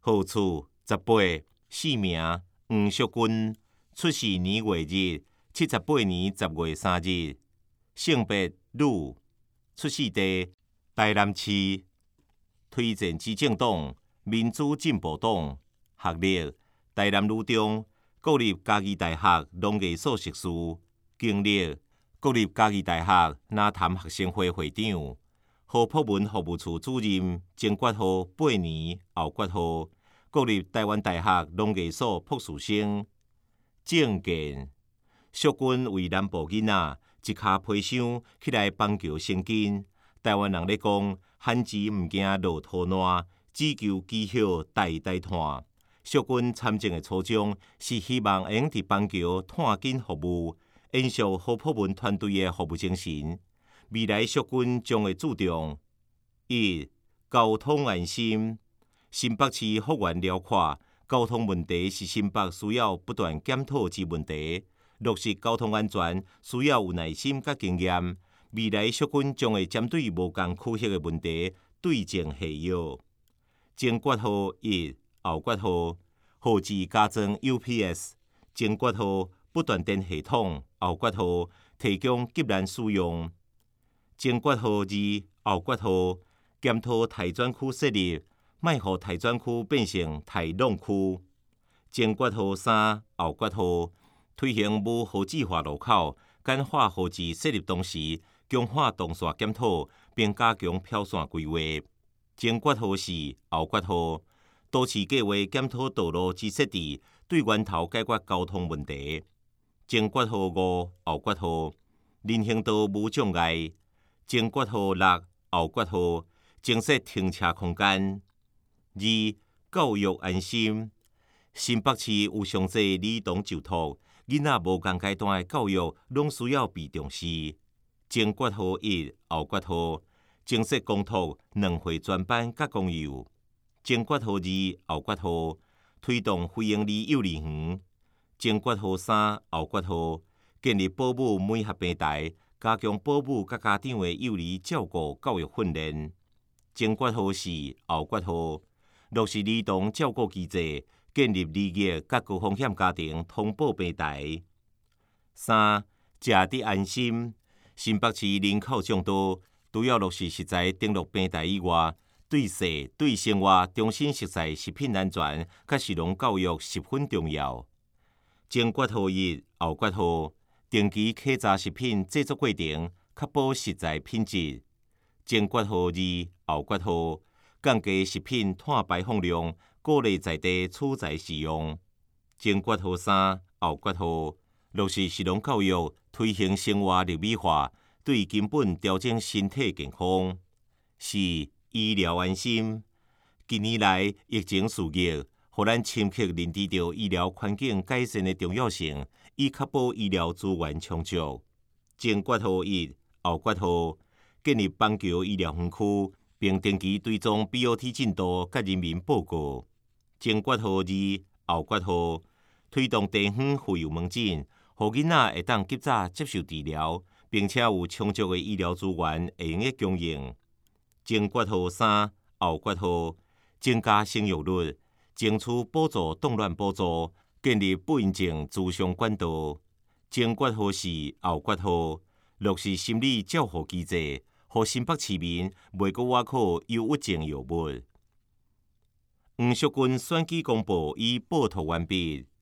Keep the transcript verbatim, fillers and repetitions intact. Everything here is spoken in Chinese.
号次十八，姓名黄淑君，出世年月日七十八年十月三日，性别女，出世地台南市，推荐执政党民主进步党，学历台南女中国立嘉义大学农艺所硕士，经历国立嘉义大学南潭学生会会长，河博文服务处主任，前挂号八年，后挂号国立台湾大学农艺所博士生。政见：淑君为南部囡仔，一骹皮箱起来棒球神经。台湾人咧讲，旱钱毋惊落土烂，只求基晓代代传。淑君参政的初衷是希望会用伫棒球探紧服务，延续何博文团队的服务精神。未来淑君将会注重一、交通安心。新北市幅员辽阔，交通问题是新北需要不断检讨之问题。落实交通安全需要有耐心甲经验。未来淑君将会针对无共区域的问题对症下药。前挂号一，后挂号号志加装 U P S， 前挂号不断电系统，后挂号提供急难使用。前挂号二，后挂号检讨台转区设立，莫互台转区变成台弄区。前挂号三，后挂号推行无号志化路口，简化号志设立同时，强化动线检讨，并加强漂线规划。前挂号四，后挂号都市计划检讨道路之设置，对源头解决交通问题。前挂号五，后挂号人行道无障碍。前挂号六，后挂号增设停车空间。二、教育安心。新北市有上济儿童就读，囡仔无共阶段的教育拢需要被重视。前挂号一，后挂号增设公托两岁专班甲公幼。前挂号二，后挂号推动非营利幼儿园。前挂号三，后挂号建立保姆美合平台，加强保姆甲家长的幼儿照顾教育训练。前挂号四，后挂号落实儿童照顾机制，建立离异甲高风险家庭通报平台。三、食得安心。新北市人口众多，除了落实实在登录平台以外，对食、对生活中心熟悉食品安全甲食农教育十分重要。前挂号一，后挂号定期考察食品制作过程，确保实在品质。前挂号二，后挂号降低食品碳排放量，鼓励在地取材使用。前挂号三，后挂号落实食农教育，推行生活绿美化，对根本调整身体健康。四、医疗安心。近年来疫情肆虐，互咱深刻认知到医疗环境改善的重要性，以确保医疗资源充足。前挂号一，后挂号建立棒球医疗园区，并定期追踪 B O T 进度，甲人民报告。前挂号二，后挂号推动地方妇幼门诊，互囡仔会当及早接受治疗，并且有充足的医疗资源会用的供应。前挂号三，后挂号增加生育率，争取补助动乱补助，建立不孕症咨询管道。前挂号四，后挂号落实心理照护机制，互新北市民袂阁外靠忧郁症药物。黄淑君选举公报已报道完毕。